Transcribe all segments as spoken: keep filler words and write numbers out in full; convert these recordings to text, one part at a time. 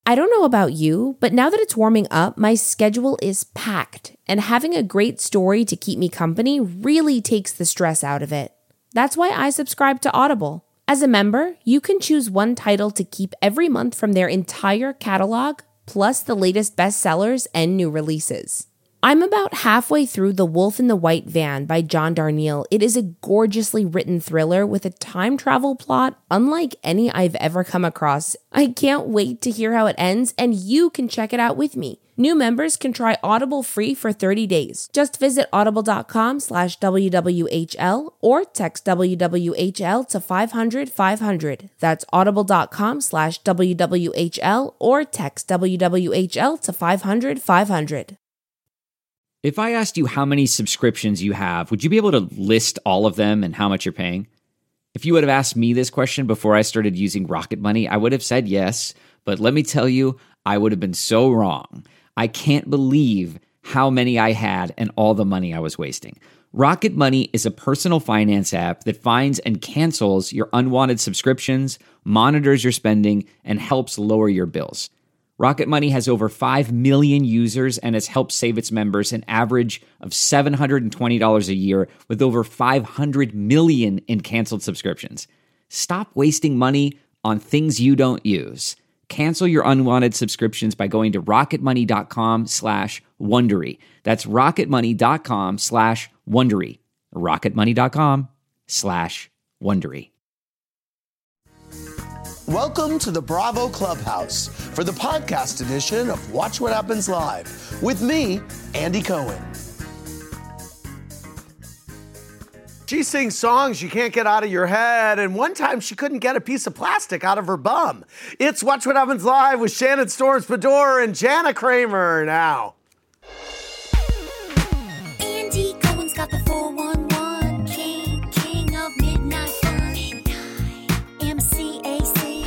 I don't know about you, but now that it's warming up, my schedule is packed, and having a great story to keep me company really takes the stress out of it. That's why I subscribe to Audible. As a member, you can choose one title to keep every month from their entire catalog, plus the latest bestsellers and new releases. I'm about halfway through The Wolf in the White Van by John Darnielle. It is a gorgeously written thriller with a time travel plot unlike any I've ever come across. I can't wait to hear how it ends, and you can check it out with me. New members can try Audible free for thirty days. Just visit audible.com slash WWHL or text W W H L to five hundred five hundred. That's audible.com slash WWHL or text W W H L to five hundred five hundred. If I asked you how many subscriptions you have, would you be able to list all of them and how much you're paying? If you would have asked me this question before I started using Rocket Money, I would have said yes, but let me tell you, I would have been so wrong. I can't believe how many I had and all the money I was wasting. Rocket Money is a personal finance app that finds and cancels your unwanted subscriptions, monitors your spending, and helps lower your bills. Rocket Money has over five million users and has helped save its members an average of seven hundred twenty dollars a year with over five hundred million in canceled subscriptions. Stop wasting money on things you don't use. Cancel your unwanted subscriptions by going to rocketmoney.com slash Wondery. That's rocketmoney.com slash Wondery. rocketmoney.com slash Wondery. Welcome to the Bravo Clubhouse for the podcast edition of Watch What Happens Live with me, Andy Cohen. She sings songs you can't get out of your head, and one time she couldn't get a piece of plastic out of her bum. It's Watch What Happens Live with Shannon Storms-Bedore and Jana Kramer now. Andy Cohen's got the four one one, king, king of midnight fun. M C A C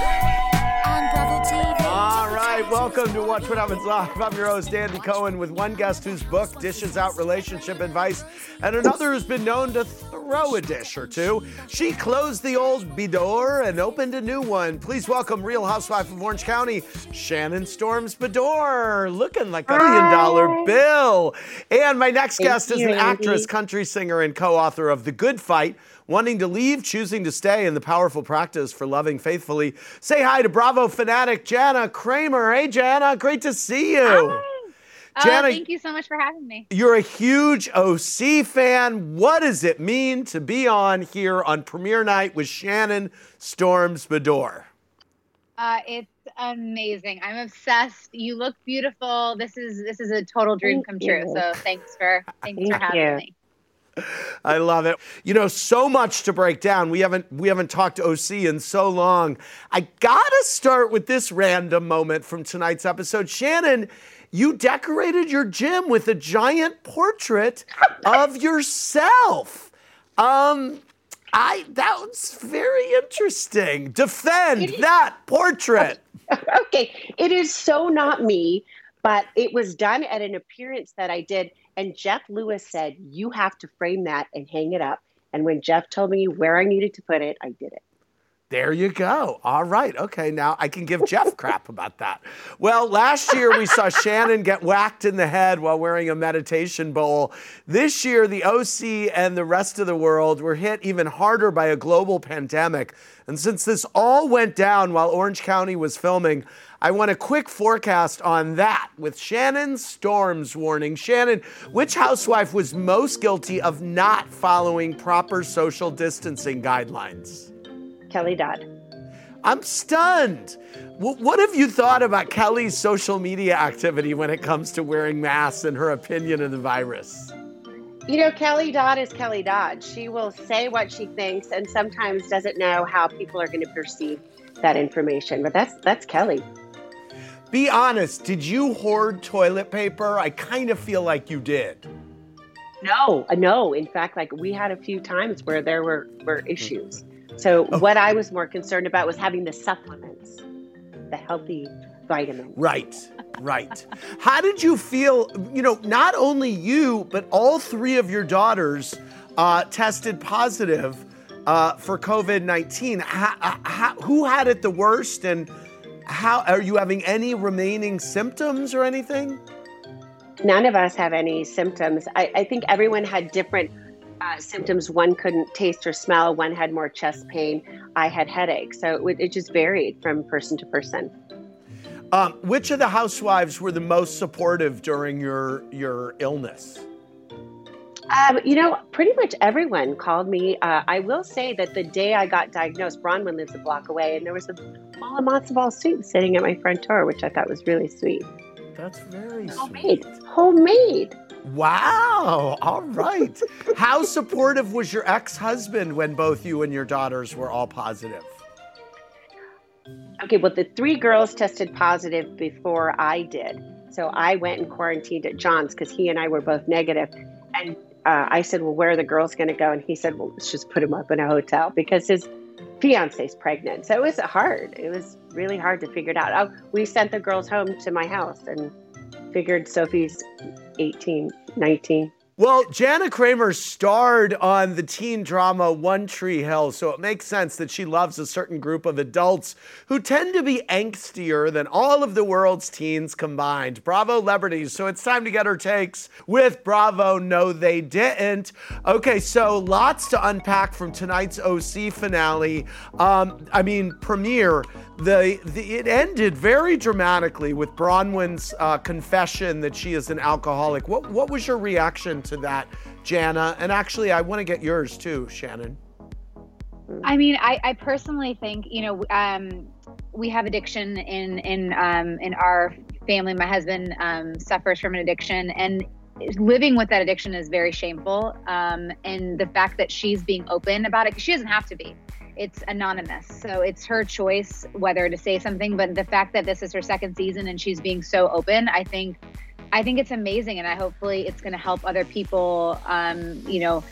on Bravo T V. All right, welcome to Watch What Happens Live. I'm your host, Andy Cohen, with one guest whose book dishes out relationship advice and another who's been known to throw a dish or two. She closed the old bidor and opened a new one. Please welcome Real Housewife of Orange County, Shannon Storms-Bedore, looking like a million dollar bill. And my next Thank guest is you, an Andy. actress, country singer, and co-author of The Good Fight, wanting to leave, choosing to stay, in the powerful practice for loving faithfully. Say hi to Bravo fanatic Jana Kramer. Hey, Jana, great to see you. Hi. Jana, oh, thank you so much for having me. You're a huge O C fan. What does it mean to be on here on premiere night with Shannon Storms-Bedore? Uh, it's amazing. I'm obsessed. You look beautiful. This is this is a total dream Thank come you. true. So thanks for thanks Thank for having you. me. I love it. You know, so much to break down. We haven't we haven't talked O C in so long. I gotta start with this random moment from tonight's episode. Shannon, you decorated your gym with a giant portrait of yourself. Um, I that was very interesting. Defend that portrait. Okay, it is so not me, but it was done at an appearance that I did. And Jeff Lewis said, you have to frame that and hang it up. And when Jeff told me where I needed to put it, I did it. There you go. All right. Okay. Now I can give Jeff crap about that. Well, last year we saw Shannon get whacked in the head while wearing a meditation bowl. This year, the O C and the rest of the world were hit even harder by a global pandemic. And since this all went down while Orange County was filming, I want a quick forecast on that with Shannon's storms warning. Shannon, which housewife was most guilty of not following proper social distancing guidelines? Kelly Dodd. I'm stunned. W- what have you thought about Kelly's social media activity when it comes to wearing masks and her opinion of the virus? You know, Kelly Dodd is Kelly Dodd. She will say what she thinks and sometimes doesn't know how people are going to perceive that information. But that's that's Kelly. Be honest, did you hoard toilet paper? I kind of feel like you did. No, uh, no. In fact, like we had a few times where there were, were issues. So Oh. what I was more concerned about was having the supplements, the healthy vitamins. Right, right. How did you feel, you know, not only you, but all three of your daughters uh, tested positive uh, for covid nineteen. How, how, who had it the worst, and how are you having any remaining symptoms or anything? None of us have any symptoms. I, I think everyone had different uh, symptoms. One couldn't taste or smell. One had more chest pain. I had headaches. So it, would- it just varied from person to person. Um, which of the housewives were the most supportive during your your illness? Um, you know, pretty much everyone called me. Uh, I will say that the day I got diagnosed, Bronwyn lives a block away, and there was a bowl of matzo ball soup sitting at my front door, which I thought was really sweet. That's very Homemade. sweet. Homemade. Wow. All right. How supportive was your ex-husband when both you and your daughters were all positive? Okay, well, the three girls tested positive before I did. So I went and quarantined at John's because he and I were both negative. And uh, I said, well, where are the girls going to go? And he said, well, let's just put them up in a hotel because his fiance's pregnant. So it was hard. It was really hard to figure it out. Oh, we sent the girls home to my house and figured Sophie's eighteen, nineteen. Well, Jana Kramer starred on the teen drama One Tree Hill, so it makes sense that she loves a certain group of adults who tend to be angstier than all of the world's teens combined. Bravo Celebrities, so it's time to get her takes with Bravo No They Didn't. Okay, so lots to unpack from tonight's O C finale. Um, I mean, premiere. The, the it ended very dramatically with Bronwyn's uh, confession that she is an alcoholic. What what was your reaction to that, Jana? And actually, I want to get yours too, Shannon. I mean, I, I personally think, you know, um, we have addiction in in um, in our family. My husband um, suffers from an addiction, and living with that addiction is very shameful. Um, and the fact that she's being open about it, 'cause she doesn't have to be. It's anonymous. So it's her choice whether to say something. But the fact that this is her second season and she's being so open, I think I think it's amazing. And I hopefully it's going to help other people, um, you know,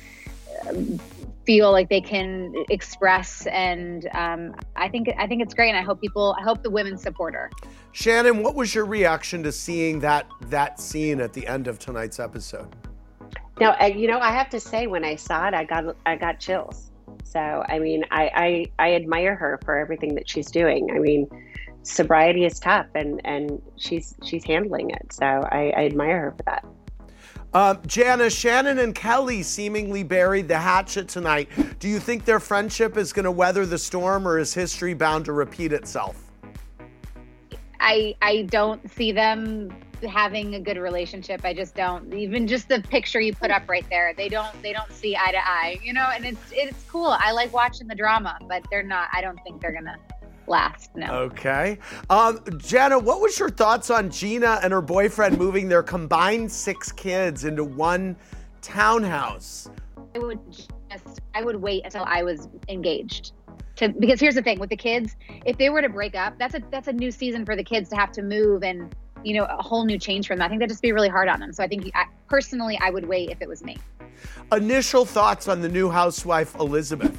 feel like they can express. And um, I think I think it's great. And I hope people, I hope the women support her. Shannon, what was your reaction to seeing that that scene at the end of tonight's episode? Now, uh, you know, I have to say, when I saw it, I got I got chills. So, I mean, I, I, I admire her for everything that she's doing. I mean, sobriety is tough, and, and she's she's handling it. So I, I admire her for that. Um, Jana, Shannon and Kelly seemingly buried the hatchet tonight. Do you think their friendship is going to weather the storm, or is history bound to repeat itself? I I don't see them having a good relationship. I just don't. Even just the picture you put up right there, they don't they don't see eye to eye, you know. And it's it's cool. I like watching the drama, but they're not. I don't think they're gonna last. No. Okay. Um, Jana, what was your thoughts on Gina and her boyfriend moving their combined six kids into one townhouse? I would just I would wait until I was engaged. To, because here's the thing with the kids, if they were to break up, that's a that's a new season for the kids to have to move, and you know, a whole new change from them. I think that'd just be really hard on them. So I think I, personally, I would wait if it was me. Initial thoughts on the new housewife, Elizabeth?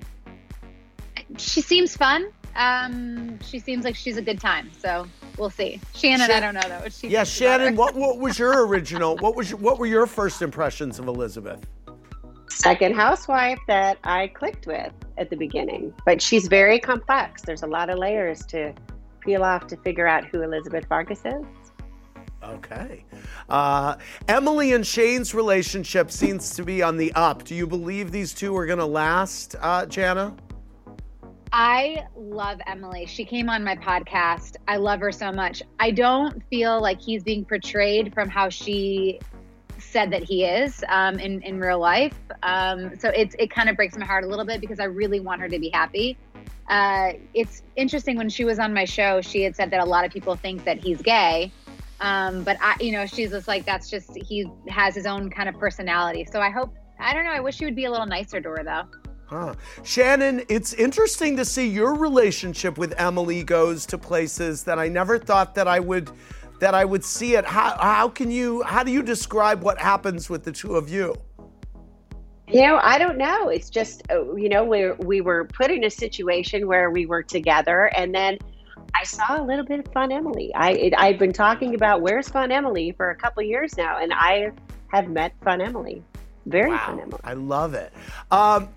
She seems fun. Um, she seems like she's a good time. So we'll see. Shannon, Shan- I don't know though. What she yeah, thinks about Shannon, her. what what was your original? What was your, what were your first impressions of Elizabeth? Second housewife that I clicked with at the beginning, but she's very complex. There's a lot of layers to peel off to figure out who Elizabeth Vargas is. Okay. Uh, Emily and Shane's relationship seems to be on the up. Do you believe these two are going to last, uh, Jana? I love Emily. She came on my podcast. I love her so much. I don't feel like he's being portrayed from how she said that he is um, in, in real life. Um, so it's, it kind of breaks my heart a little bit because I really want her to be happy. Uh, it's interesting, when she was on my show, she had said that a lot of people think that he's gay. Um, but I, you know, she's just like, that's just, he has his own kind of personality. So I hope, I don't know, I wish he would be a little nicer to her though. Huh. Shannon, it's interesting to see your relationship with Emily goes to places that I never thought that I would that I would see it. How how can you how do you describe what happens with the two of you? You know, I don't know. It's just, you know, we we were put in a situation where we were together, and then I saw a little bit of Fun Emily. I it, I've been talking about where's Fun Emily for a couple of years now, and I have met Fun Emily. Very Wow, Fun Emily. I love it. Um,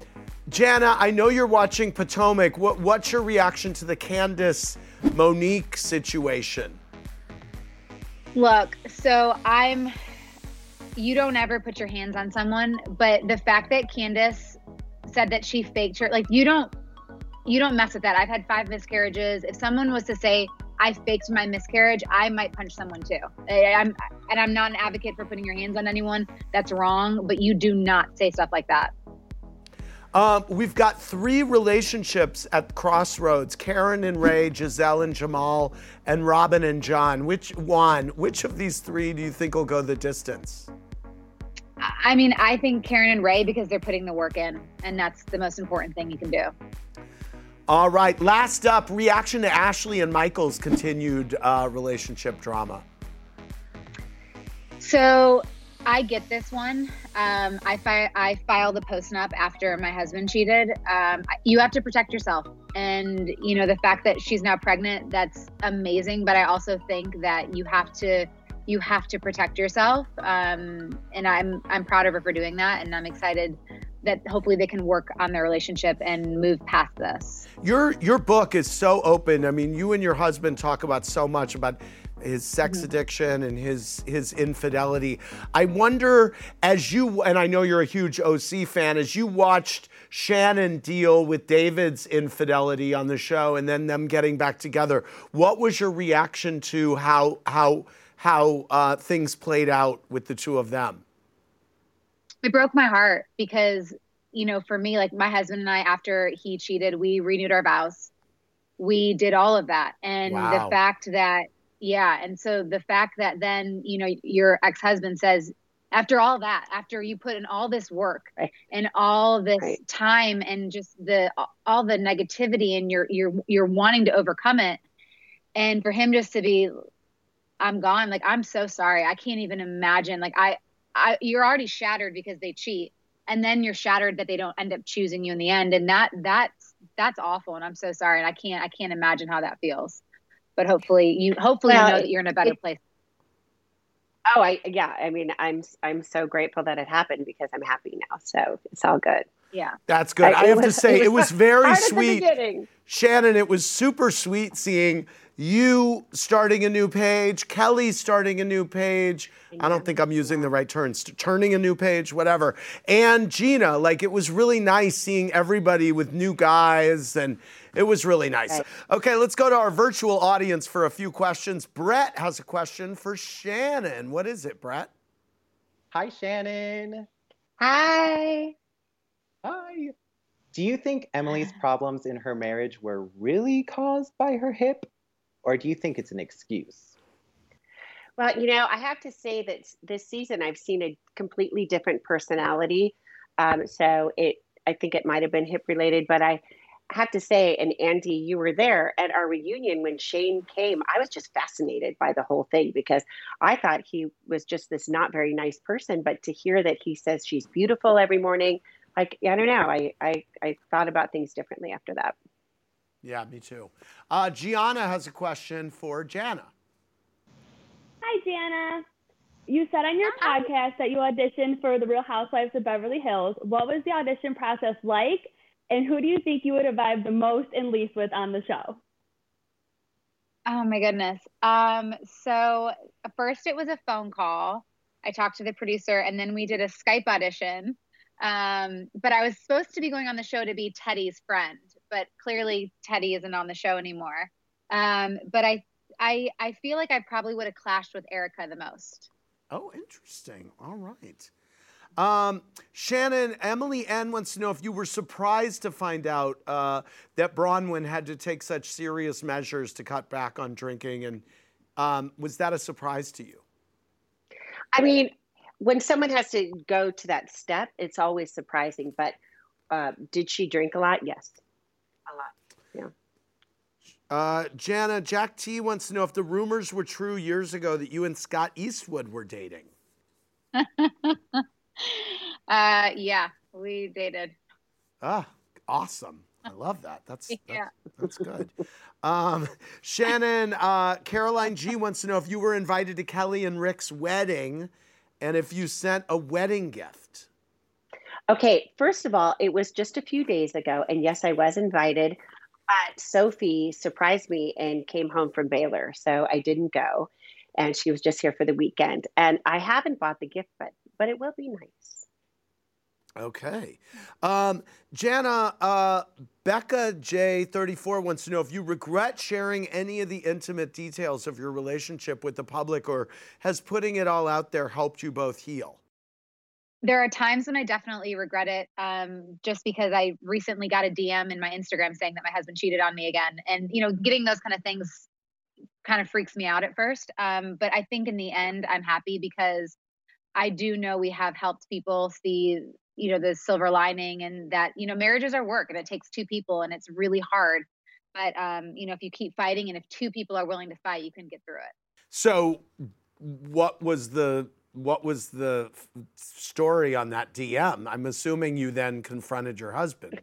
Jana, I know you're watching Potomac. What, what's your reaction to the Candace Monique situation? Look, so I'm, you don't ever put your hands on someone, but the fact that Candace said that she faked her, like you don't, you don't mess with that. I've had five miscarriages. If someone was to say, I faked my miscarriage, I might punch someone too. I, I'm, and I'm not an advocate for putting your hands on anyone. That's wrong, but you do not say stuff like that. Um, we've got three relationships at crossroads: Karen and Ray, Giselle and Jamal, and Robin and John. Which one? Which of these three do you think will go the distance? I mean, I think Karen and Ray, because they're putting the work in, and that's the most important thing you can do. All right. Last up, reaction to Ashley and Michael's continued uh, relationship drama. So I get this one. Um, I, fi- I filed a post-nup after my husband cheated. Um, you have to protect yourself. And, you know, the fact that she's now pregnant, that's amazing. But I also think that you have to you have to protect yourself. Um, and I'm I'm proud of her for doing that. And I'm excited that hopefully they can work on their relationship and move past this. Your your book is so open. I mean, you and your husband talk about so much about his sex mm-hmm. addiction and his his infidelity. I wonder, as you, and I know you're a huge O C fan, as you watched Shannon deal with David's infidelity on the show and then them getting back together, what was your reaction to how how how uh, things played out with the two of them? It broke my heart because, you know, for me, like my husband and I, after he cheated, we renewed our vows. We did all of that. And wow. the fact that, yeah. And so the fact that then, you know, your ex-husband says, after all that, after you put in all this work right. and all this right. time and just the, all the negativity and you're, you're, you're wanting to overcome it. And for him just to be, I'm gone. Like, I'm so sorry. I can't even imagine. Like I, I, you're already shattered because they cheat. And then you're shattered that they don't end up choosing you in the end. And that, that's, that's awful. And I'm so sorry. And I can't, I can't imagine how that feels. But hopefully you, hopefully well, you know that you're in a better it, place. Oh, I, yeah. I mean, I'm, I'm so grateful that it happened because I'm happy now. So it's all good. Yeah. That's good. I, I have was, to say, it was, it was very sweet. Shannon, it was super sweet seeing you starting a new page, Kelly starting a new page. I don't think I'm using the right terms, turning a new page, whatever. And Gina, like it was really nice seeing everybody with new guys, and it was really nice. Right. Okay, let's go to our virtual audience for a few questions. Brett has a question for Shannon. What is it, Brett? Hi, Shannon. Hi. Hi. Do you think Emily's problems in her marriage were really caused by her hip? Or do you think it's an excuse? Well, you know, I have to say that this season I've seen a completely different personality. Um, so it, I think it might have been hip related, but I have to say, and Andy, you were there at our reunion when Shane came. I was just fascinated by the whole thing because I thought he was just this not very nice person. But to hear that he says she's beautiful every morning, like, I don't know, I, I, I thought about things differently after that. Yeah, me too. Uh, Gianna has a question for Jana. Hi, Jana. You said on your Hi. podcast that you auditioned for The Real Housewives of Beverly Hills. What was the audition process like, and who do you think you would have vibed the most and least with on the show? Oh, my goodness. Um, so first it was a phone call. I talked to the producer, and then we did a Skype audition. Um, but I was supposed to be going on the show to be Teddy's friend, but clearly Teddy isn't on the show anymore. Um, but I, I, I feel like I probably would have clashed with Erica the most. Oh, interesting. All right. Um, Shannon, Emily N wants to know if you were surprised to find out uh, that Bronwyn had to take such serious measures to cut back on drinking. And um, was that a surprise to you? I mean, when someone has to go to that step, it's always surprising. But uh, did she drink a lot? Yes. A lot. Yeah. Uh, Jana, Jack T wants to know if the rumors were true years ago that you and Scott Eastwood were dating. uh, yeah, we dated. Ah, awesome. I love that. That's, yeah. that's, that's good. Um, Shannon, uh, Caroline G wants to know if you were invited to Kelly and Rick's wedding and if you sent a wedding gift. Okay, first of all, it was just a few days ago, and yes, I was invited, but Sophie surprised me and came home from Baylor, so I didn't go, and she was just here for the weekend. And I haven't bought the gift, but but it will be nice. Okay. Um, Jana, uh, Becca J thirty-four wants to know if you regret sharing any of the intimate details of your relationship with the public, or has putting it all out there helped you both heal? There are times when I definitely regret it, um, just because I recently got a D M in my Instagram saying that my husband cheated on me again. And, you know, getting those kind of things kind of freaks me out at first. Um, but I think in the end, I'm happy because I do know we have helped people see, you know, the silver lining, and that, you know, marriages are work and it takes two people and it's really hard. But, um, you know, if you keep fighting and if two people are willing to fight, you can get through it. So what was the what was the f- story on that D M? I'm assuming you then confronted your husband.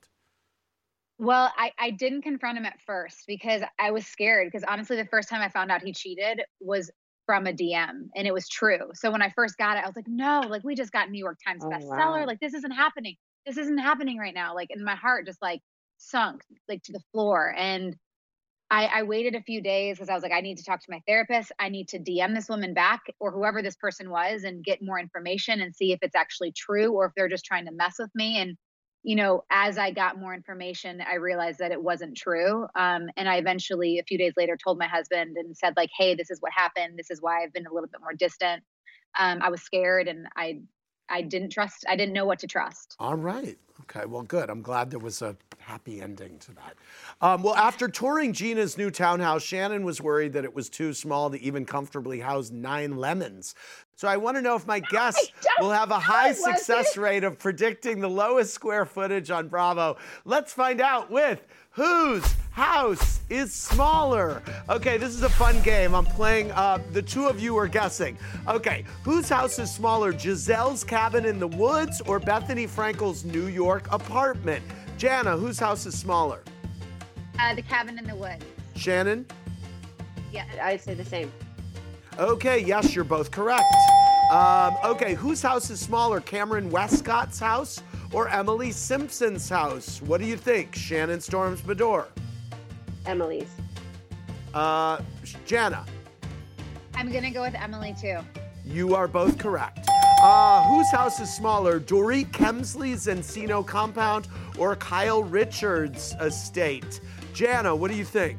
Well, I, I didn't confront him at first because I was scared, because honestly, the first time I found out he cheated was from a D M, and it was true. So when I first got it, I was like, no, like we just got New York Times Oh, bestseller. wow. Like this isn't happening. This isn't happening right now. Like, and my heart just like sunk like to the floor. And I, I waited a few days because I was like, I need to talk to my therapist. I need to D M this woman back, or whoever this person was, and get more information and see if it's actually true or if they're just trying to mess with me. And, you know, as I got more information, I realized that it wasn't true. Um, and I eventually, a few days later, told my husband and said, like, hey, this is what happened. This is why I've been a little bit more distant. Um, I was scared, and I I didn't trust. I didn't know what to trust. All right. Okay. Well, good. I'm glad there was a happy ending to that. Um, well, after touring Gina's new townhouse, Shannon was worried that it was too small to even comfortably house nine lemons. So I want to know if my guests will have a high success rate of predicting the lowest square footage on Bravo. Let's find out with Whose House is Smaller? Okay, this is a fun game. I'm playing, uh, the two of you are guessing. Okay, whose house is smaller, Giselle's cabin in the woods or Bethany Frankel's New York apartment? Jana, whose house is smaller? Uh, the cabin in the woods. Shannon? Yeah. I'd say the same. Okay, yes, you're both correct. Um, okay, whose house is smaller, Cameron Westcott's house or Emily Simpson's house? What do you think? Shannon Storms Bedore. Emily's. Uh, Jana, I'm gonna go with Emily too. you are both correct. Uh, whose house is smaller, Dorit Kemsley's Encino compound or Kyle Richards' estate? Jana, what do you think?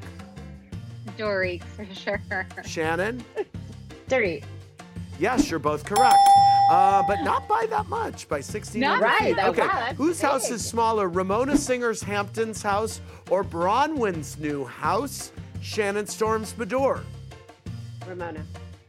Dory, for sure. Shannon? Dirty. Yes, you're both correct. Uh, but not by that much, by sixteen hundred Not feet. right. Okay, Wow, that's whose house big. is smaller, Ramona Singer's Hampton's house or Bronwyn's new house? Shannon Storms Bedore. Ramona.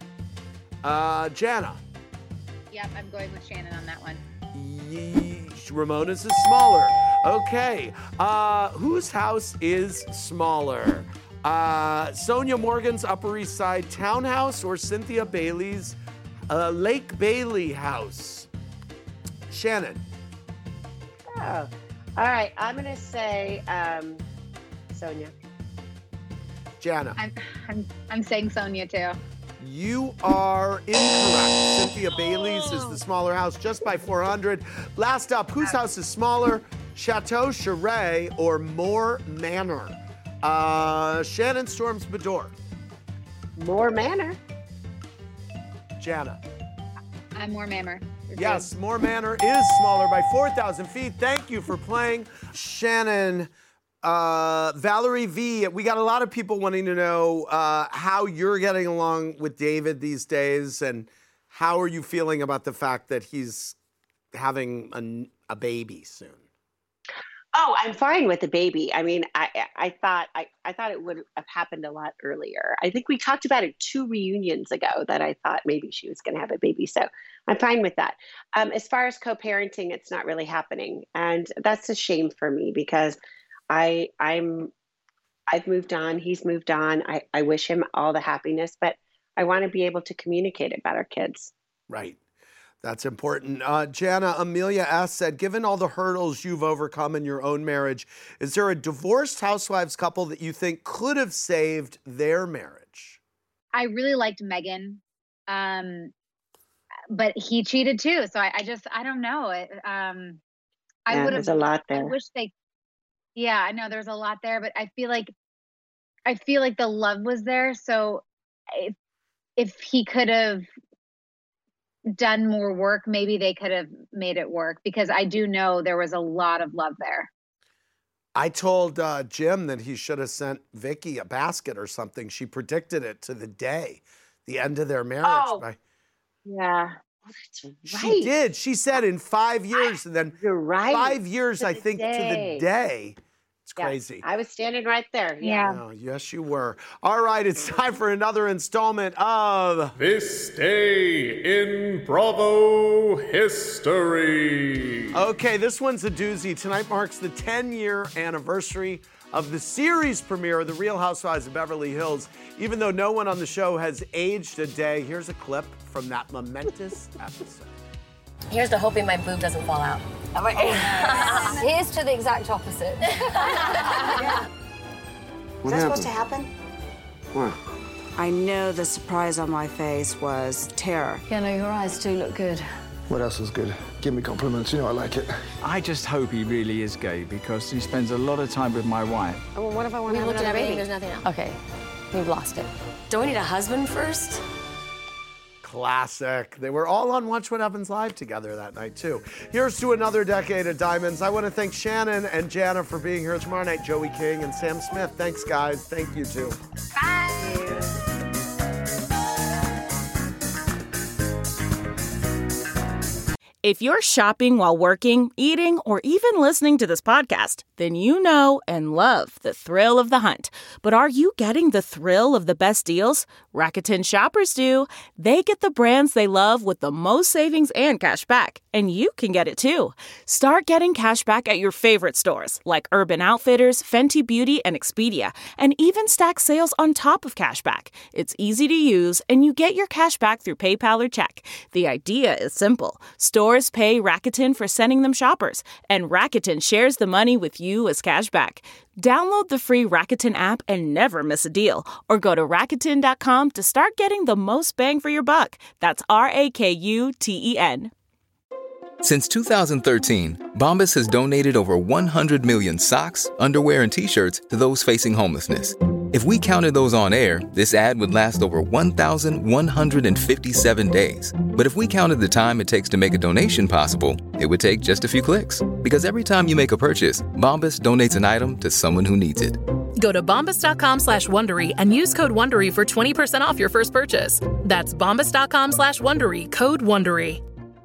Uh, Jana. Yep, I'm going with Shannon on that one. Ye- Ramona's is smaller. Okay. Uh, whose house is smaller? Uh, Sonia Morgan's Upper East Side townhouse or Cynthia Bailey's uh, Lake Bailey house? Shannon. Oh. All right. I'm going to say um, Sonia. Jana. I'm I'm I'm saying Sonia too. You are incorrect. Cynthia Bailey's is the smaller house, just by four hundred. Last up, whose house is smaller, Chateau Charay or Moore Manor? Uh, Shannon Storms Bedore. More Manor. Jana. I'm more Mammer. Yes, Moore Manor is smaller by four thousand feet. Thank you for playing. Shannon, uh, Valerie V, we got a lot of people wanting to know uh, how you're getting along with David these days, and how are you feeling about the fact that he's having a, a baby soon? Oh, I'm fine with the baby. I mean, I I thought I, I thought it would have happened a lot earlier. I think we talked about it two reunions ago that I thought maybe she was going to have a baby. So I'm fine with that. Um, as far as co-parenting, it's not really happening, and that's a shame for me because I I'm I've moved on. He's moved on. I I wish him all the happiness, but I want to be able to communicate about our kids. Right. That's important. Uh, Jana, Amelia S. said, given all the hurdles you've overcome in your own marriage, is there a divorced housewives couple that you think could have saved their marriage? I really liked Megan, um, but he cheated too. So I, I just I don't know. It, um, I Yeah, would there's have. a lot I there. wish they. Yeah, I know there's a lot there, but I feel like, I feel like the love was there. So, if if he could have done more work, maybe they could have made it work, because I do know there was a lot of love there. I told uh, Jim that he should have sent Vicky a basket or something. She predicted it to the day, the end of their marriage. Oh. By, Yeah. Oh, that's right. she did. She said in five years, and then You're right. five years, To I the think, to the day. day. It's Yeah, crazy. I was standing right there. Yeah. Oh, yes, you were. All right, it's time for another installment of This Day in Bravo History. Okay, this one's a doozy. Tonight marks the ten-year anniversary of the series premiere of The Real Housewives of Beverly Hills. Even though no one on the show has aged a day, here's a clip from that momentous episode. Here's to hoping my boob doesn't fall out. Here's to the exact opposite. What Is that supposed to happen? What? I know the surprise on my face was terror. Yeah, no, your eyes do look good. What else is good? Give me compliments, you know I like it. I just hope he really is gay because he spends a lot of time with my wife. Oh, well, what if I want to have looked at another baby? everything, There's nothing else. Okay, we've lost it. Do I need a husband first? Classic. They were all on Watch What Happens Live together that night, too. Here's to another decade of diamonds. I want to thank Shannon and Jana for being here tomorrow night, Joey King and Sam Smith. Thanks, guys. Thank you, too. Bye. If you're shopping while working, eating, or even listening to this podcast, then you know and love the thrill of the hunt. But are you getting the thrill of the best deals? Rakuten shoppers do. They get the brands they love with the most savings and cash back. And you can get it too. Start getting cash back at your favorite stores like Urban Outfitters, Fenty Beauty, and Expedia. And even stack sales on top of cash back. It's easy to use, and you get your cash back through PayPal or check. The idea is simple. Stores pay Rakuten for sending them shoppers, and Rakuten shares the money with you as cash back. Download the free Rakuten app and never miss a deal. Or go to Rakuten dot com to start getting the most bang for your buck. That's R A K U T E N. Since two thousand thirteen, Bombas has donated over one hundred million socks, underwear, and T-shirts to those facing homelessness. If we counted those on air, this ad would last over one thousand one hundred fifty-seven days. But if we counted the time it takes to make a donation possible, it would take just a few clicks. Because every time you make a purchase, Bombas donates an item to someone who needs it. Go to bombas.com slash Wondery and use code Wondery for twenty percent off your first purchase. That's bombas.com slash Wondery, code Wondery.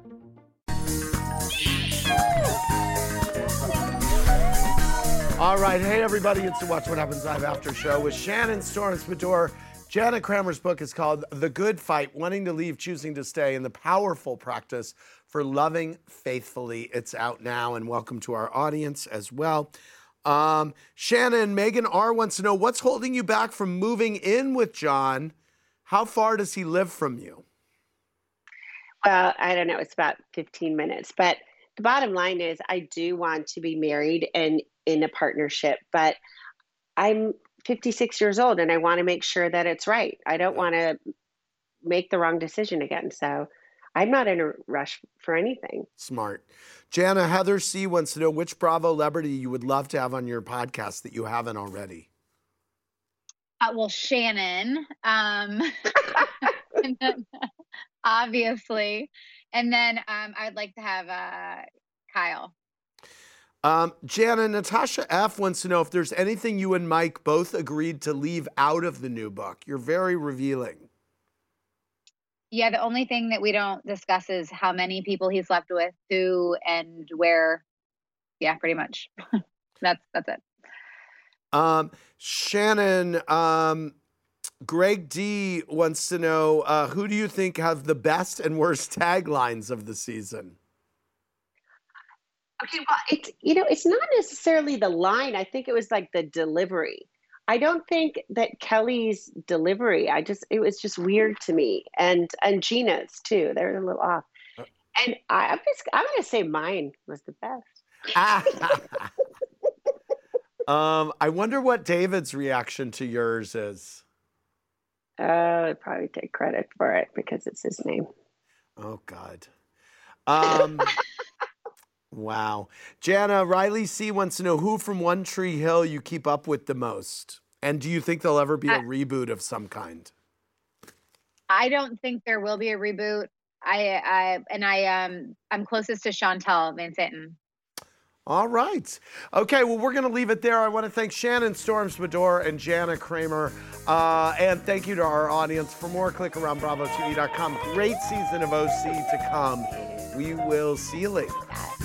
All right, hey everybody, it's the Watch What Happens Live After Show with Shannon Storm Spador. Jana Kramer's book is called The Good Fight, Wanting to Leave, Choosing to Stay, and the Powerful Practice for Loving Faithfully. It's out now, and welcome to our audience as well. Um, Shannon, Megan R. wants to know, what's holding you back from moving in with John? How far does he live from you? Well, I don't know. It's about fifteen minutes. But the bottom line is I do want to be married and in a partnership, but I'm fifty-six years old and I want to make sure that it's right. I don't want to make the wrong decision again. So I'm not in a rush for anything. Smart. Jana, Heather C. wants to know which Bravo celebrity you would love to have on your podcast that you haven't already. Uh, well, Shannon, um, and then, obviously, and then um, I'd like to have uh, Kyle. Um, Jana, Natasha F. wants to know if there's anything you and Mike both agreed to leave out of the new book. You're very revealing. Yeah, the only thing that we don't discuss is how many people he's slept with, who, and where. Yeah, pretty much. that's that's it. Um, Shannon, um, Greg D. wants to know, uh, who do you think have the best and worst taglines of the season? Okay, well, it's, you know, it's not necessarily the line. I think it was like the delivery. I don't think that Kelly's delivery, I just, it was just weird to me. And, and Gina's too. They're a little off. And I, I'm just, I'm going to say mine was the best. um, I wonder what David's reaction to yours is. Uh, I'd probably take credit for it because it's his name. Oh, God. Um, Wow. Jana, Riley C. wants to know who from One Tree Hill you keep up with the most. And do you think there'll ever be a I, reboot of some kind? I don't think there will be a reboot. I, I and I um I'm closest to Chantal Van Santen. All right. Okay, well, we're going to leave it there. I want to thank Shannon Storms-Medor and Jana Kramer. Uh, and thank you to our audience. For more, click around bravo T V dot com. Great season of O C to come. We will see you later.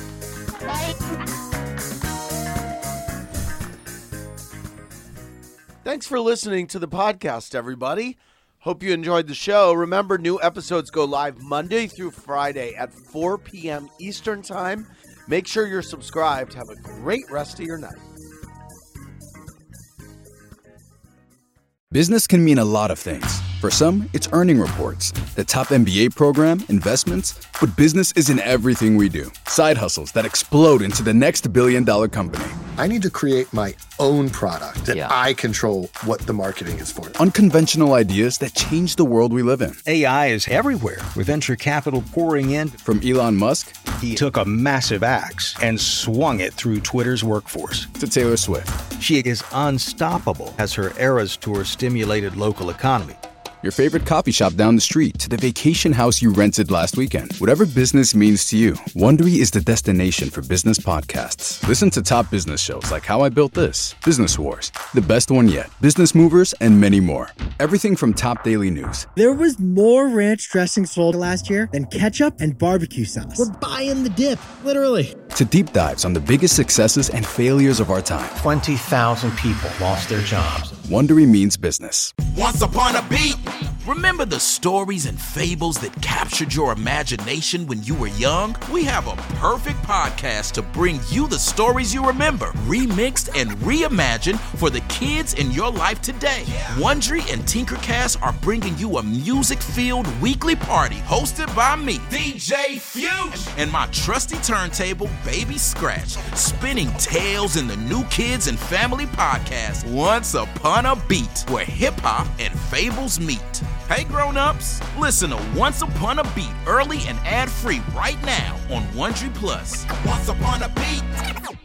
Thanks for listening to the podcast, everybody. Hope you enjoyed the show. Remember, new episodes go live Monday through Friday at four p.m. Eastern Time. Make sure you're subscribed. Have a great rest of your night. Business can mean a lot of things. For some, it's earning reports, the top M B A program, investments, but business isn't everything we do. Side hustles that explode into the next billion dollar company. I need to create my own product that yeah. I control what the marketing is for. Unconventional ideas that change the world we live in. A I is everywhere, with venture capital pouring in. From Elon Musk, he took a massive axe and swung it through Twitter's workforce. To Taylor Swift. She is unstoppable as her Eras Tour stimulated local economy. Your favorite coffee shop down the street to the vacation house you rented last weekend. Whatever business means to you, Wondery is the destination for business podcasts. Listen to top business shows like How I Built This, Business Wars, The Best One Yet, Business Movers, and many more. Everything from top daily news. There was more ranch dressing sold last year than ketchup and barbecue sauce. We're buying the dip, literally. To deep dives on the biggest successes and failures of our time. twenty thousand people lost their jobs. Wondery means business. Once upon a beat. Remember the stories and fables that captured your imagination when you were young? We have a perfect podcast to bring you the stories you remember, remixed and reimagined for the kids in your life today. Yeah. Wondery and Tinkercast are bringing you a music-filled weekly party hosted by me, D J Fusion, and my trusty turntable, Baby Scratch, spinning tales in the new kids and family podcast, Once Upon a Beat, where hip-hop and fables meet. Hey grown-ups, listen to Once Upon a Beat early and ad-free right now on Wondery Plus. Once Upon a Beat.